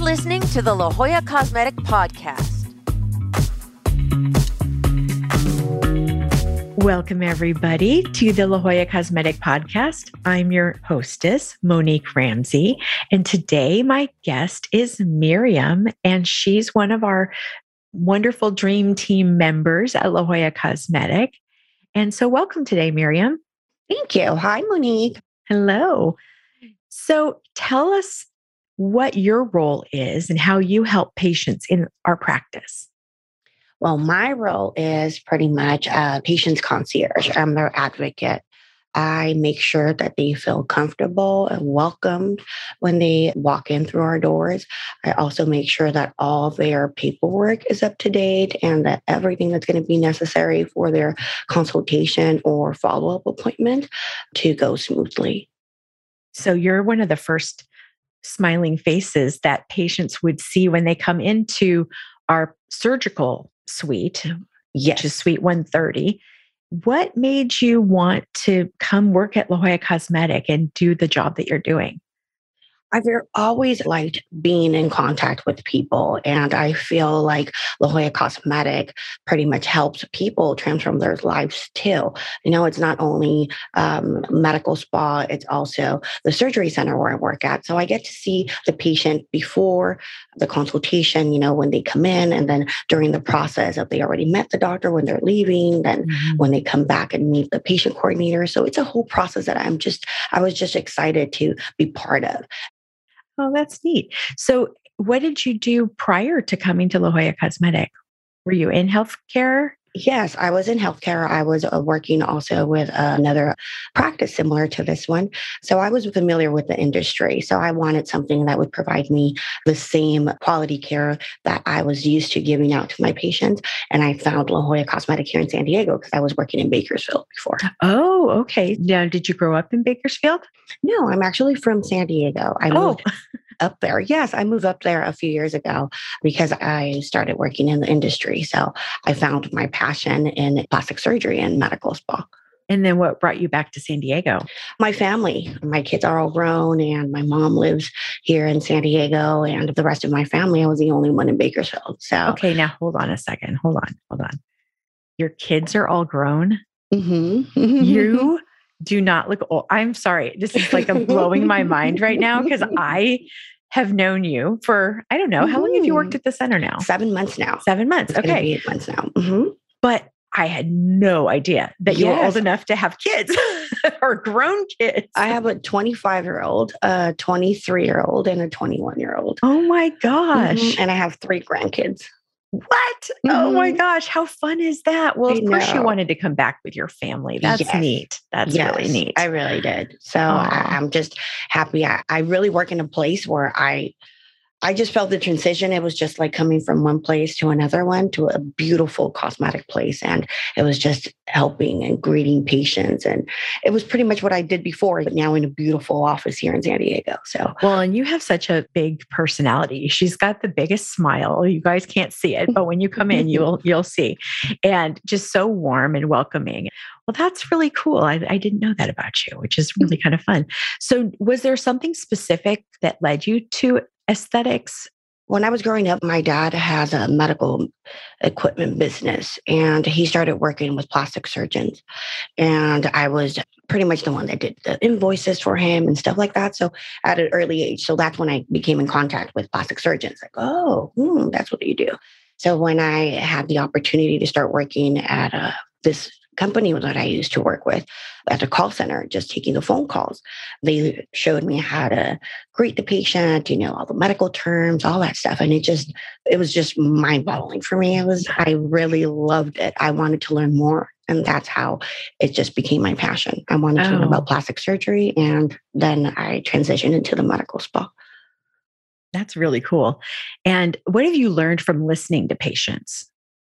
listening to the La Jolla Cosmetic Podcast. Welcome, everybody, to the La Jolla Cosmetic Podcast. I'm your hostess, Monique Ramsey, and today my guest is Miriam, and she's one of our wonderful dream team members at La Jolla Cosmetic. And so welcome today, Miriam. Thank you. Hi, Monique. Hello. So tell us what your role is and how you help patients in our practice. Well, my role is pretty much a patient's concierge. I'm their advocate. I make sure that they feel comfortable and welcomed when they walk in through our doors. I also make sure that all their paperwork is up to date and that everything that's going to be necessary for their consultation or follow-up appointment to go smoothly. So you're one of the first smiling faces that patients would see when they come into our surgical suite, which is Suite 130. What made you want to come work at La Jolla Cosmetic and do the job that you're doing? I've always liked being in contact with people, and I feel like La Jolla Cosmetic pretty much helps people transform their lives too. You know, it's not only medical spa, it's also the surgery center where I work at. So I get to see the patient before the consultation, you know, when they come in, and then during the process of they already met the doctor when they're leaving, then when they come back and meet the patient coordinator. So it's a whole process that I was just excited to be part of. Oh, that's neat. So what did you do prior to coming to La Jolla Cosmetic? Were you in healthcare? Yes, I was in healthcare. I was working also with another practice similar to this one. So I was familiar with the industry. So I wanted something that would provide me the same quality care that I was used to giving out to my patients. And I found La Jolla Cosmetic here in San Diego because I was working in Bakersfield before. Oh, okay. Now, did you grow up in Bakersfield? No, I'm actually from San Diego. I moved up there. Yes, I moved up there a few years ago because I started working in the industry. So I found my passion in plastic surgery and medical spa. And then what brought you back to San Diego? My family. My kids are all grown and my mom lives here in San Diego, and the rest of my family, I was the only one in Bakersfield. So okay, now hold on a second. Hold on. Your kids are all grown? Mm-hmm. You do not look old. I'm sorry. This is like blowing my mind right now because I have known you for, I don't know, how long have you worked at the center now? 7 months now. 7 months. It's Okay. 8 months now. Mm-hmm. But I had no idea that you were old enough to have kids or grown kids. I have a 25-year-old, a 23-year-old, and a 21-year-old. Oh my gosh. Mm-hmm. And I have 3 grandkids. What? Mm-hmm. Oh my gosh. How fun is that? Well, of course you wanted to come back with your family. That's neat. That's really neat. I really did. So I'm just happy. I really work in a place where I just felt the transition. It was just like coming from one place to another one to a beautiful cosmetic place. And it was just helping and greeting patients. And it was pretty much what I did before, but now in a beautiful office here in San Diego. So, well, and you have such a big personality. She's got the biggest smile. You guys can't see it, but when you come in, you'll see. And just so warm and welcoming. Well, that's really cool. I didn't know that about you, which is really kind of fun. So was there something specific that led you to aesthetics? When I was growing up, my dad has a medical equipment business and he started working with plastic surgeons. And I was pretty much the one that did the invoices for him and stuff like that. So at an early age, so that's when I became in contact with plastic surgeons. Like, that's what you do. So when I had the opportunity to start working at this company that I used to work with at the call center, just taking the phone calls, they showed me how to greet the patient, all the medical terms, all that stuff. And it was just mind-boggling for me. I really loved it. I wanted to learn more. And that's how it just became my passion. I wanted to learn about plastic surgery. And then I transitioned into the medical spa. That's really cool. And what have you learned from listening to patients?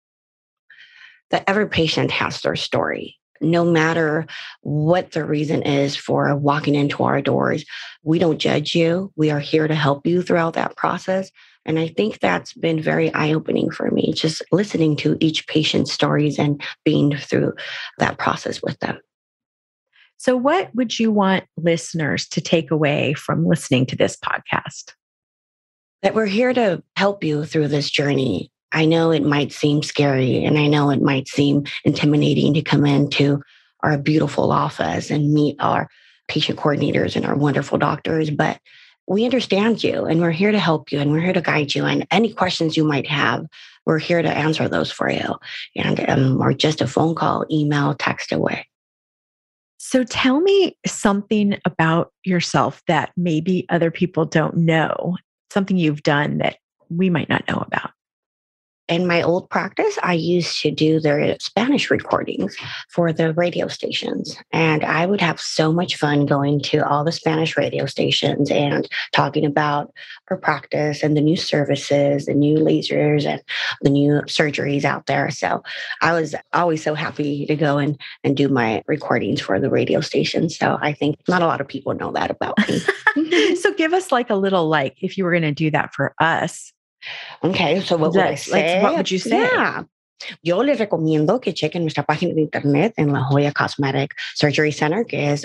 That every patient has their story. No matter what the reason is for walking into our doors, we don't judge you. We are here to help you throughout that process. And I think that's been very eye-opening for me, just listening to each patient's stories and being through that process with them. So what would you want listeners to take away from listening to this podcast? That we're here to help you through this journey. I know it might seem scary and I know it might seem intimidating to come into our beautiful office and meet our patient coordinators and our wonderful doctors, but we understand you and we're here to help you and we're here to guide you. And any questions you might have, we're here to answer those for you. And or just a phone call, email, text away. So tell me something about yourself that maybe other people don't know, something you've done that we might not know about. In my old practice, I used to do their Spanish recordings for the radio stations. And I would have so much fun going to all the Spanish radio stations and talking about our practice and the new services, the new lasers and the new surgeries out there. So I was always so happy to go and do my recordings for the radio stations. So I think not a lot of people know that about me. So give us like a little, like, if you were going to do that for us. Okay, so what would I say? Like, what would you say? Yeah. Yo les recomiendo que chequen nuestra página de internet en La Jolla Cosmetic Surgery Center, que es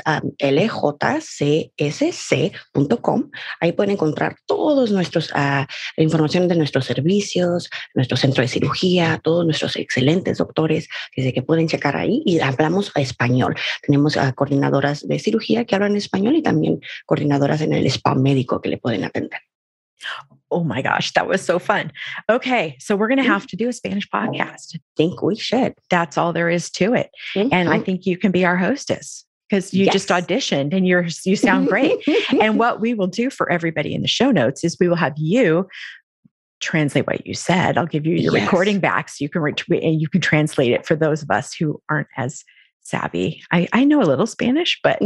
ljcsc.com. Ahí pueden encontrar todos nuestros información de nuestros servicios, nuestro centro de cirugía, todos nuestros excelentes doctores, desde que pueden checar ahí y hablamos español. Tenemos coordinadoras de cirugía que hablan español y también coordinadoras en el spa médico que le pueden atender. Oh my gosh, that was so fun. Okay, so we're going to have to do a Spanish podcast. I think we should. That's all there is to it. Mm-hmm. And I think you can be our hostess because you just auditioned and you sound great. And what we will do for everybody in the show notes is we will have you translate what you said. I'll give you your recording back so you can and you can translate it for those of us who aren't as savvy. I know a little Spanish, but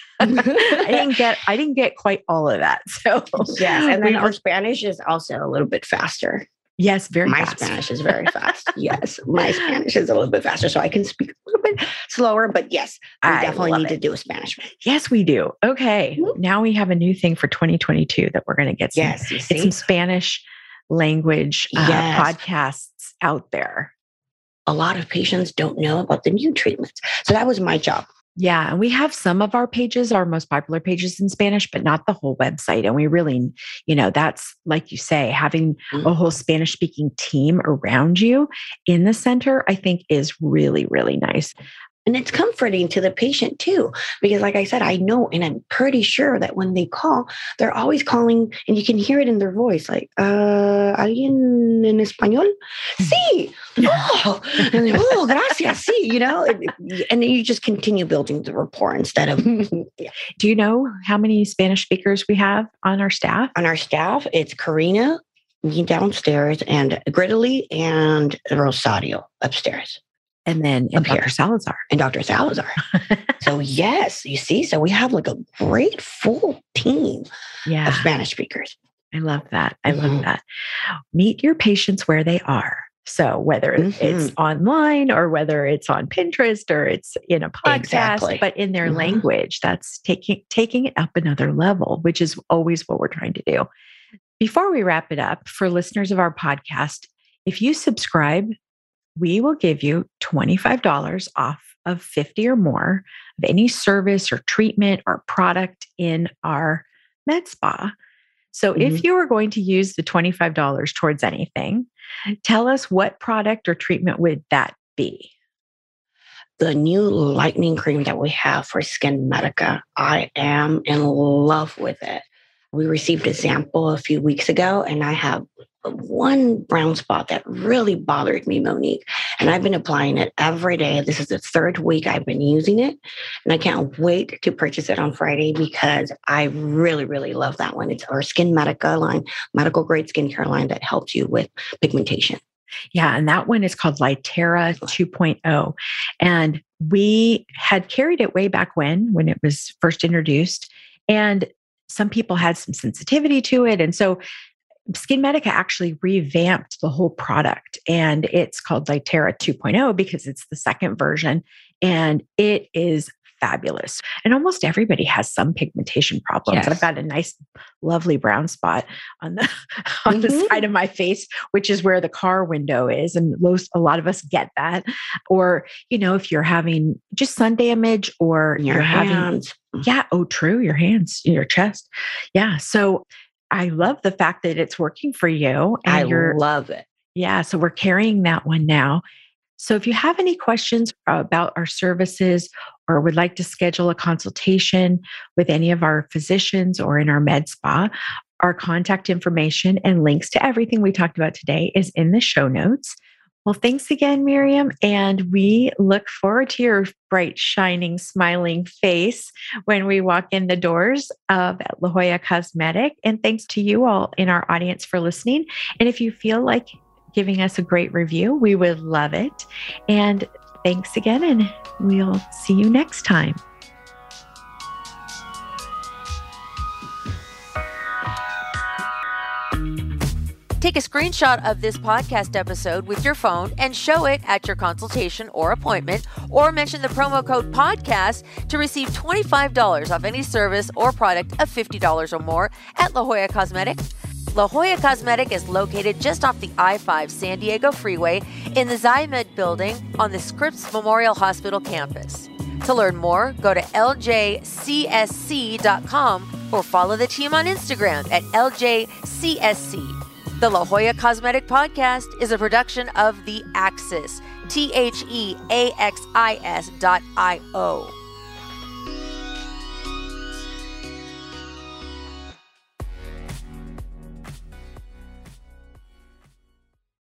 I didn't get quite all of that. So yes, and then our Spanish is also a little bit faster. Yes, very my fast. Spanish is very fast. Yes, my Spanish is a little bit faster, so I can speak a little bit slower. But yes, we definitely need to do a Spanish one. Yes, we do. Okay, now we have a new thing for 2022 that we're going to get some Spanish language podcasts out there. A lot of patients don't know about the new treatments. So that was my job. Yeah. And we have some of our pages, our most popular pages in Spanish, but not the whole website. And we really, that's like you say, having a whole Spanish speaking team around you in the center, I think is really, really nice. And it's comforting to the patient too, because like I said, I know, and I'm pretty sure that when they call, they're always calling and you can hear it in their voice. Like, ¿alguien en español? Sí. Oh, and oh, gracias. Sí, and then you just continue building the rapport instead of. Do you know how many Spanish speakers we have on our staff? On our staff, it's Karina, me downstairs, and Gridley and Rosario upstairs. And then Dr. Salazar. And Dr. Salazar. So yes, you see, so we have like a great full team of Spanish speakers. I love that. I love that. Meet your patients where they are. So whether it's online or whether it's on Pinterest or it's in a podcast, but in their language, that's taking it up another level, which is always what we're trying to do. Before we wrap it up, for listeners of our podcast, if you subscribe, we will give you $25 off of 50 or more of any service or treatment or product in our med spa. So if you are going to use the $25 towards anything, tell us what product or treatment would that be? The new lightening cream that we have for SkinMedica. I am in love with it. We received a sample a few weeks ago, and I have one brown spot that really bothered me, Monique. And I've been applying it every day. This is the third week I've been using it. And I can't wait to purchase it on Friday because I really, really love that one. It's our SkinMedica line, medical grade skincare line that helps you with pigmentation. Yeah. And that one is called Lytera 2.0. And we had carried it way back when it was first introduced. And some people had some sensitivity to it. And so SkinMedica actually revamped the whole product, and it's called Lytera 2.0 because it's the second version, and it is fabulous. And almost everybody has some pigmentation problems. Yes. I've got a nice, lovely brown spot on the side of my face, which is where the car window is. And a lot of us get that. Or, if you're having just sun damage or your hands. Yeah. Oh, true. Your hands, your chest. Yeah. So I love the fact that it's working for you. I And love it. yeah, so we're carrying that one now. So if you have any questions about our services or would like to schedule a consultation with any of our physicians or in our med spa, our contact information and links to everything we talked about today is in the show notes. Well, thanks again, Miriam. And we look forward to your bright, shining, smiling face when we walk in the doors of La Jolla Cosmetic. And thanks to you all in our audience for listening. And if you feel like giving us a great review, we would love it. And thanks again, and we'll see you next time. Take a screenshot of this podcast episode with your phone and show it at your consultation or appointment, or mention the promo code podcast to receive $25 off any service or product of $50 or more at La Jolla Cosmetic. La Jolla Cosmetic is located just off the I-5 San Diego Freeway in the Zymed building on the Scripps Memorial Hospital campus. To learn more, go to ljcsc.com or follow the team on Instagram at ljcsc. The La Jolla Cosmetic Podcast is a production of The Axis, TheAxis.io.